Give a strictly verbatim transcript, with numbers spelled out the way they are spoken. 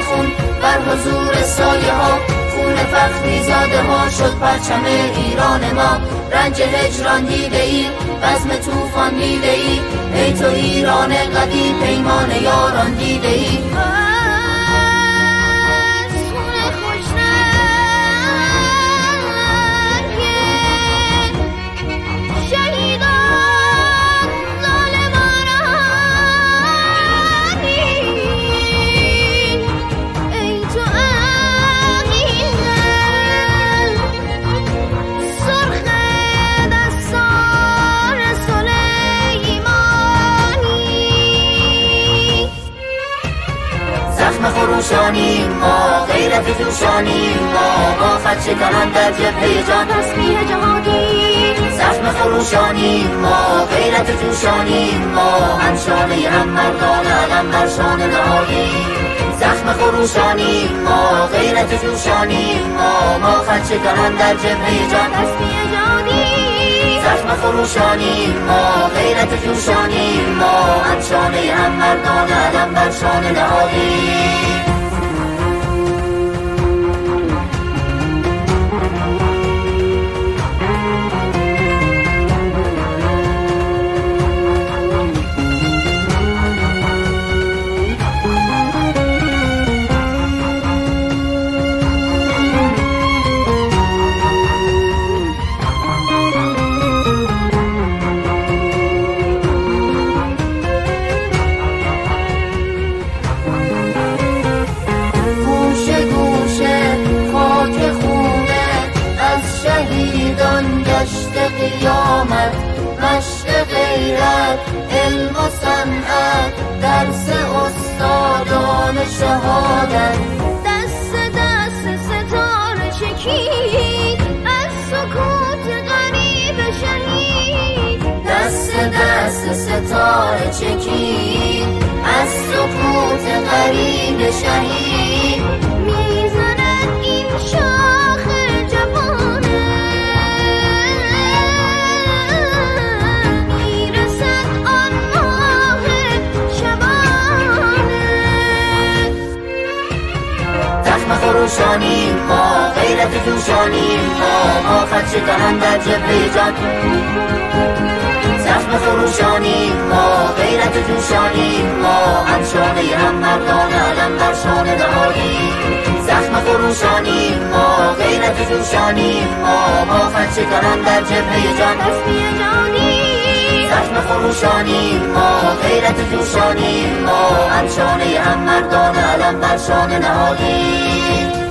خون بر حضور سایه ها، خون فخری زاده ها شد پرچم ایران ما. رنج هجران دیده ای، بزم طوفان دیده ای، ای تو ایران قوی پیمان یاران دیده ای. خروشانیم ما، غیرت جوشانیم ما، با خط شکنان در جبهه جان تسبیح جهادی. زخم خروشانیم ما، غیرت جوشانیم ما، هم شانه هم مردان علم بر شان نهادی. زخم خروشانیم ما، غیرت جوشانیم ما، با خط شکنان در جبهه جان تسبیح جهادی. زخم خروشانیم ما، غیرت جوشانیم ما، هم شانه هم مردان علم بر شان نهادی. قیامت مشق غیرت علم و صنعت درس استادان شهادت. دست دست ستاره چکید از سکوت غریب شهید. دست دست ستاره چکید از سکوت غریب شهید. میزند این شاخ جوانه، خروشانیم ما، غیرت جوشانیم ما، ما خط شکنان در جبهه جان. زخم خروشانیم ما، غیرت جوشانیم ما، هم شانه هم مردان علم بر شان نهادی. زخم خروشانیم ما، غیرت جوشانیم ما، ما خط شکنان در جبهه جان تسبیح جهادی. زخم خروشانیم ما، غیرت جوشانیم ما، هم شانه هم مردان علم بر شان نهادی.